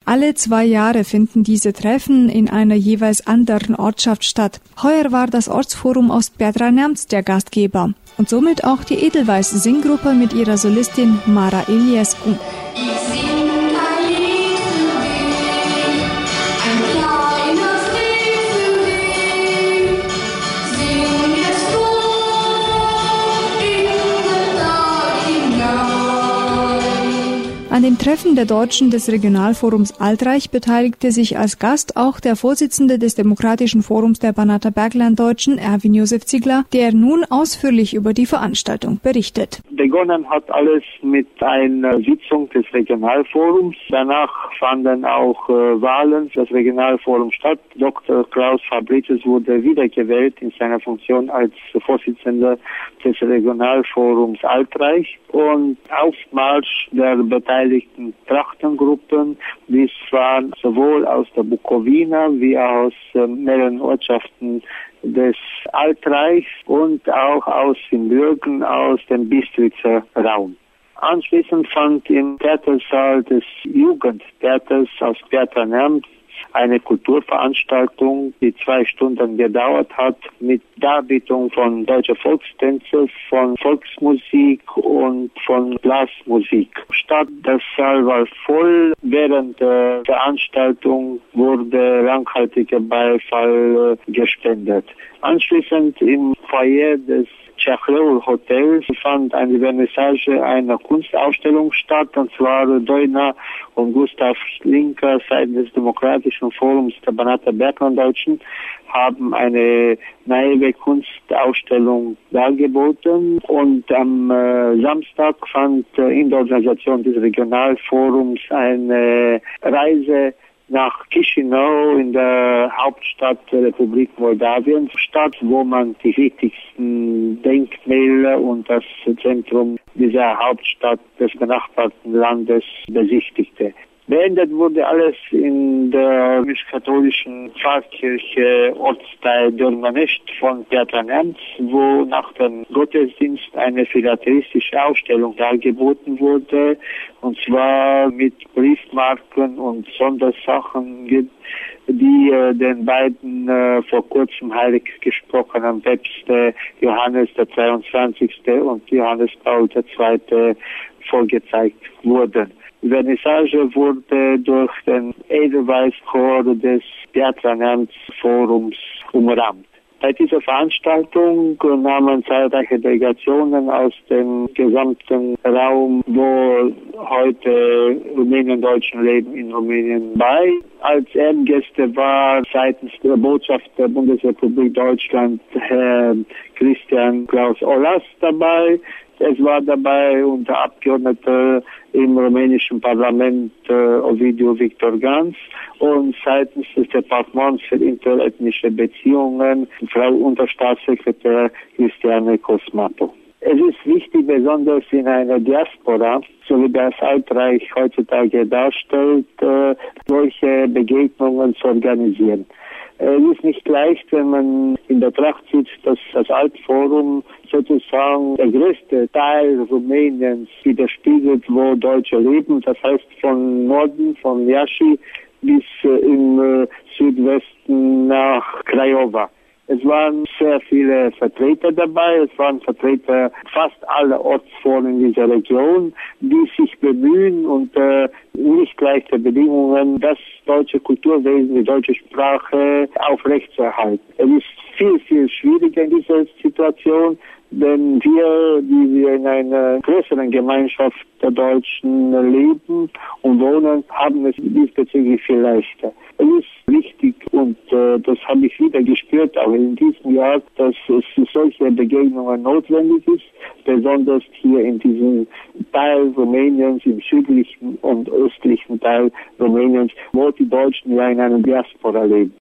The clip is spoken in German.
Alle 2 Jahre finden diese Treffen in einer jeweils anderen Ortschaft statt. Heuer war das Ortsforum aus Petra Neamț der Gastgeber und somit auch die Edelweiß Singgruppe mit ihrer Solistin Mara Iliescu. An dem Treffen der Deutschen des Regionalforums Altreich beteiligte sich als Gast auch der Vorsitzende des Demokratischen Forums der Banater Berglanddeutschen, Erwin Josef Ziegler, der nun ausführlich über die Veranstaltung berichtet. Begonnen hat alles mit einer Sitzung des Regionalforums. Danach fanden auch Wahlen für das Regionalforum statt. Dr. Klaus Fabricius wurde wiedergewählt in seiner Funktion als Vorsitzender des Regionalforums Altreich. Und Aufmarsch der beteiligten Trachtengruppen, dies waren sowohl aus der Bukowina wie aus mehreren Ortschaften des Altreichs und auch aus Siebenbürgen, aus dem Bistritzer Raum. Anschließend fand im Theatersaal des Jugendtheaters aus Petra Neamț eine Kulturveranstaltung, die 2 Stunden gedauert hat, mit Darbietung von deutscher Volkstänze, von Volksmusik und von Blasmusik statt. Das Saal war voll. Während der Veranstaltung wurde reichhaltiger Beifall gespendet. Anschließend im Foyer des Chachleu Hotels fand eine Vernissage einer Kunstausstellung statt, und zwar Doina und Gustav Schlinker seitens des Demokratischen Forums der Banater Berglanddeutschen haben eine naive Kunstausstellung dargeboten, und am Samstag fand in der Organisation des Regionalforums eine Reise nach Chișinău in der Hauptstadt der Republik Moldawien statt, wo man die wichtigsten Denkmäler und das Zentrum dieser Hauptstadt des benachbarten Landes besichtigte. Beendet wurde alles in der römisch-katholischen Pfarrkirche Ortsteil Dörmanești von Petra Neamț, wo nach dem Gottesdienst eine philatelistische Ausstellung dargeboten wurde, und zwar mit Briefmarken und Sondersachen, die den beiden vor kurzem heilig gesprochenen Päpste Johannes der 22. und Johannes Paul II. Vorgezeigt wurden. Die Vernissage wurde durch den Edelweiß-Chor des Petra Neamț Forums umrahmt. Bei dieser Veranstaltung nahmen zahlreiche Delegationen aus dem gesamten Raum, wo heute Rumänien-Deutschen leben, in Rumänien bei. Als Ehrengäste war seitens der Botschaft der Bundesrepublik Deutschland Herr Christian Klaus Olas dabei. Es war dabei unter Abgeordneter im rumänischen Parlament Ovidiu Victor Ganz und seitens des Departements für interethnische Beziehungen Frau Unterstaatssekretär Cristiane Cosmato. Es ist wichtig, besonders in einer Diaspora, so wie das Altreich heutzutage darstellt, solche Begegnungen zu organisieren. Es ist nicht leicht, wenn man in Betracht zieht, dass das Altforum sozusagen der größte Teil Rumäniens widerspiegelt, wo Deutsche leben. Das heißt von Norden, von Iași bis im Südwesten nach Craiova. Es waren sehr viele Vertreter dabei, es waren Vertreter fast aller Ortsforen in dieser Region, die sich bemühen, unter nicht leichten Bedingungen das deutsche Kulturwesen, die deutsche Sprache aufrechtzuerhalten. Es ist viel, viel schwieriger in dieser Situation, denn wir, die wir in einer größeren Gemeinschaft der Deutschen leben und wohnen, haben es diesbezüglich viel leichter. Es ist wichtig, und das habe ich wieder gespürt, auch in diesem Jahr, dass es solche Begegnungen notwendig ist, besonders hier in diesem Teil Rumäniens, im südlichen und östlichen Teil Rumäniens, wo die Deutschen ja in einer Diaspora leben.